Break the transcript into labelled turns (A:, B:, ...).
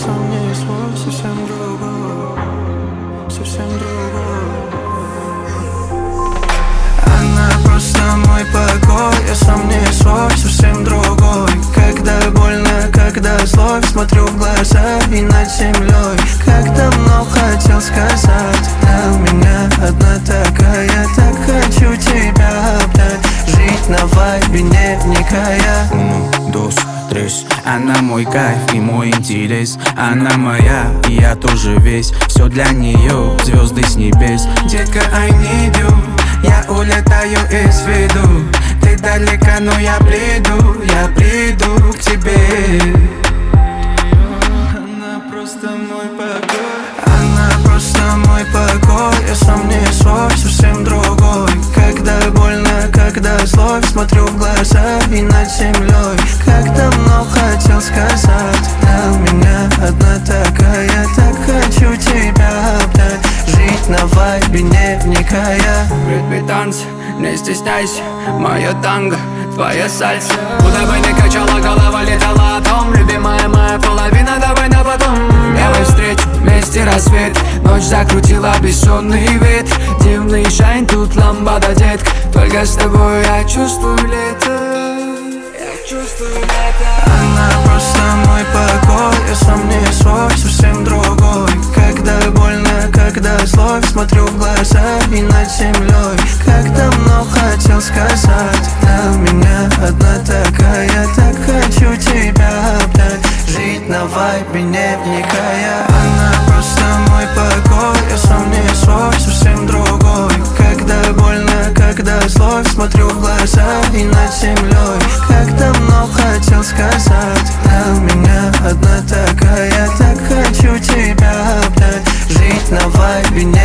A: сам не свой, совсем другой, совсем другой. Она просто мой покой, я сам не свой, совсем другой. Когда больно, когда злой, смотрю в глаза и над землей. Как давно хотел сказать, да у меня одна такая. Так хочу тебя обнять, жить на вайбе не вникая.
B: Uno, dos, tres. Она мой кайф и мой интерес. Она моя, и я тоже весь. Все для нее, звезды с небес. Детка, I need you. Я улетаю из виду. Ты далека, но я приду к тебе.
A: Она просто мой покой. Она просто мой покой, я сам не свой, совсем другой. Когда больно, когда злой, смотрю в глаза и над землей. Как давно хотел сказать, да у меня одна такая. Так хочу тебя обнять, жить на вайбе не вникая.
C: Ритм танц, не стесняйся, моя танго, твоя сальса. Куда бы ни качала, голова летала о том. Любимая моя половина, давай на потом. Белый встреч, вместе рассвет. Ночь закрутила бессонный вид. Дивный шайн, тут ламбада, детка. Только с тобой я чувствую лето.
A: Она просто мой покой, я сам не свой, совсем другой. Когда больно, когда злой, смотрю в глаза и над землей. Как давно хотел сказать, да у меня одна такая. Так хочу тебя обнять, жить на вайбе не вникая. Она просто мой покой, я сам не свой, совсем другой. Когда больно, когда злой, смотрю в глаза и над землей. Как давно хотел сказать, да у меня одна такая. Так хочу тебя обнять, жить на вайбе не